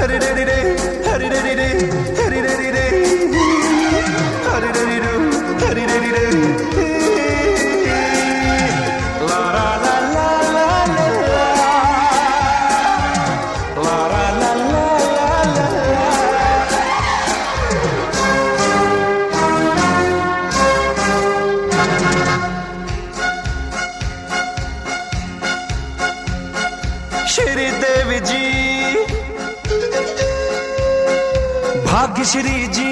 श्रीदेवी जी, भाग्यश्री जी,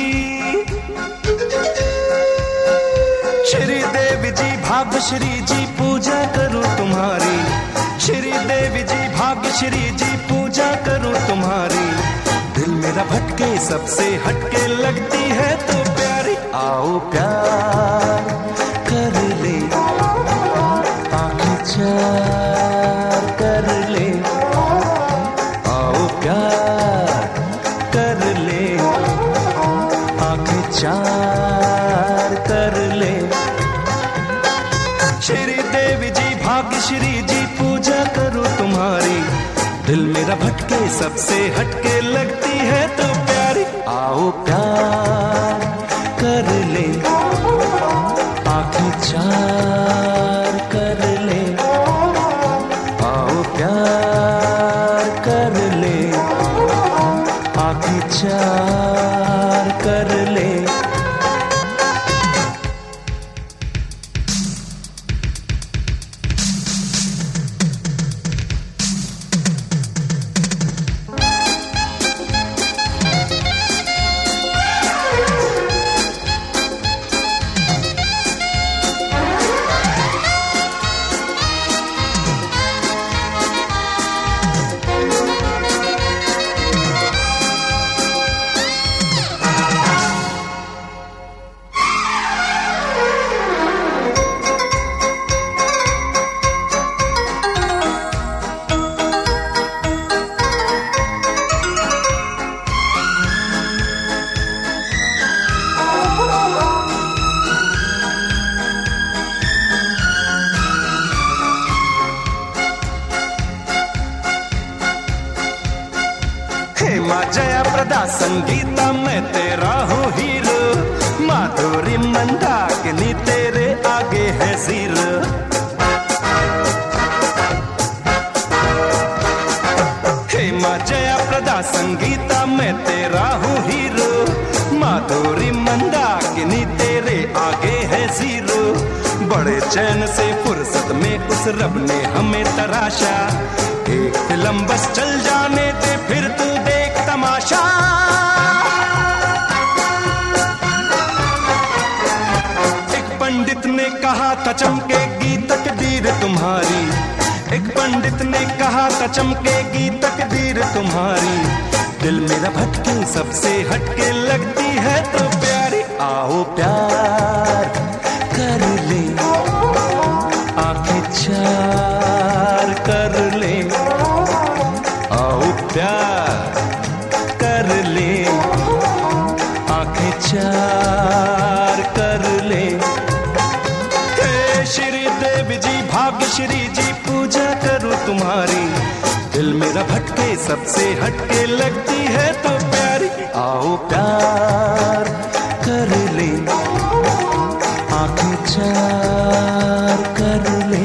श्रीदेवी जी, भाग्यश्री जी, पूजा करूं तुम्हारी। श्रीदेवी जी, भाग्यश्री जी, पूजा करूं तुम्हारी। दिल मेरा भटके सबसे हटके लगती है तो प्यारी। आओ प्यार कर ले, आंखें चार कर ले। आओ प्यार कर ले, आंखें चार कर ले। श्रीदेवी जी, भाग्यश्री जी, पूजा करूं तुम्हारी। दिल मेरा भटके सबसे हटके लगती है तो प्यारी। आओ प्यार कर ले, आंखें चार कर ले। आओ प्यार कर ले, आंखें चार कर ले। हेमा जया प्रदा संगीता मैं तेरा हूँ हीरो। माधुरी मंदाकिनी तेरे आगे है जीरो। हेमा जया प्रदा संगीता मैं तेरा हूँ हीरो। माधुरी मंदाकिनी तेरे आगे है जीरो। बड़े चैन से फुर्सत में उस रब ने हमें तराशा। एक फिल्म बस चल जाने दे फिर तू देख तमाशा। एक पंडित ने कहा था चमकेगी तकदीर तुम्हारी। एक पंडित ने कहा था चमकेगी तकदीर तुम्हारी। दिल मेरा भटके सबसे हटके लगती है तो प्यारी। आओ प्यार कर ले, आंखें चार कर ले। आओ प्यार कर ले, आंखें चार कर ले। हे श्रीदेवी जी, भाग्यश्री जी, पूजा करूं तुम्हारी। दिल मेरा भटके सबसे हटके लगती है तो प्यारी। आओ प्यार कर ले, आंखें चार कर ले।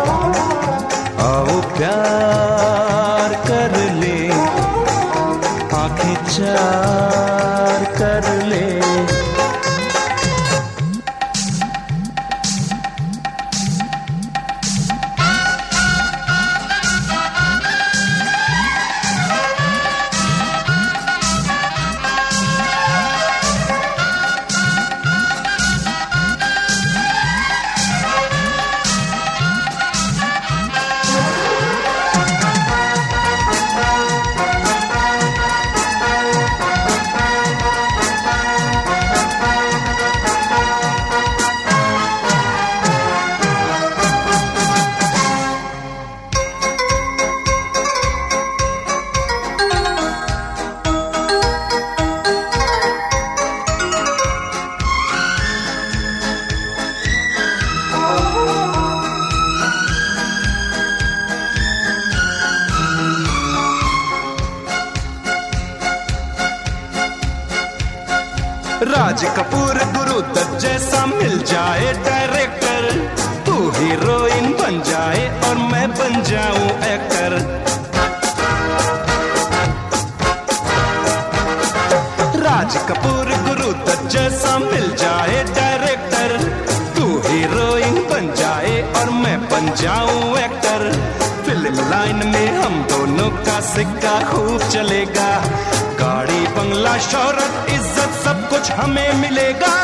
आओ प्यार कर ले, आंखें चार कर ले। राज कपूर गुरु दत्त जैसा मिल जाए डायरेक्टर, तू हीरोइन बन जाए और मैं बन जाऊं एक्टर। राज कपूर गुरु दत्त जैसा मिल जाए डायरेक्टर, तू हीरोइन बन जाए और मैं बन जाऊं एक्टर। फिल्म लाइन में हम दोनों का सिक्का खूब चलेगा, गाड़ी बंगला शौहरत इज्जत सब कुछ हमें मिलेगा।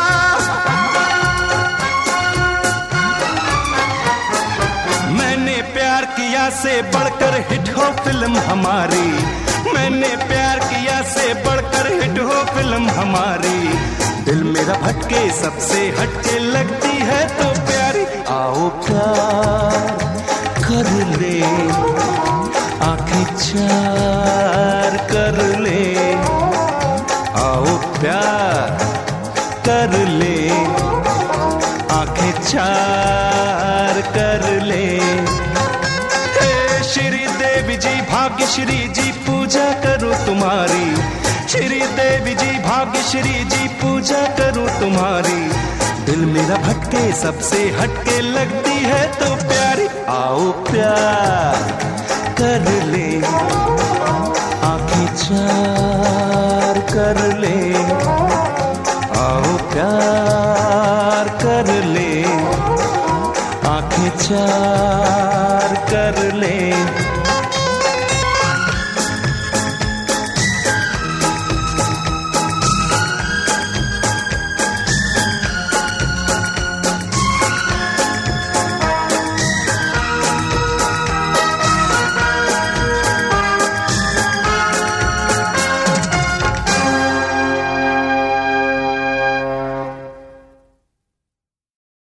मैंने प्यार किया से बढ़कर हिट हो फिल्म हमारी, मैंने प्यार किया से बढ़कर हिट हो फिल्म हमारी। दिल मेरा भटके सबसे हटके लगती है तो प्यारी। आओ प्यार कर ले, आंखें चार कर ले, आओ प्यार कर ले, आंखें चार कर ले। हे श्री देवी जी भाग्यश्री जी पूजा करूं तुम्हारी, श्री देवी जी भाग्यश्री जी पूजा करूं तुम्हारी। दिल मेरा भटके सबसे हटके लगती है तो प्यारी। आओ प्यार कर ले, आंखें चार कर ले, आओ प्यार कर ले, आंखें चार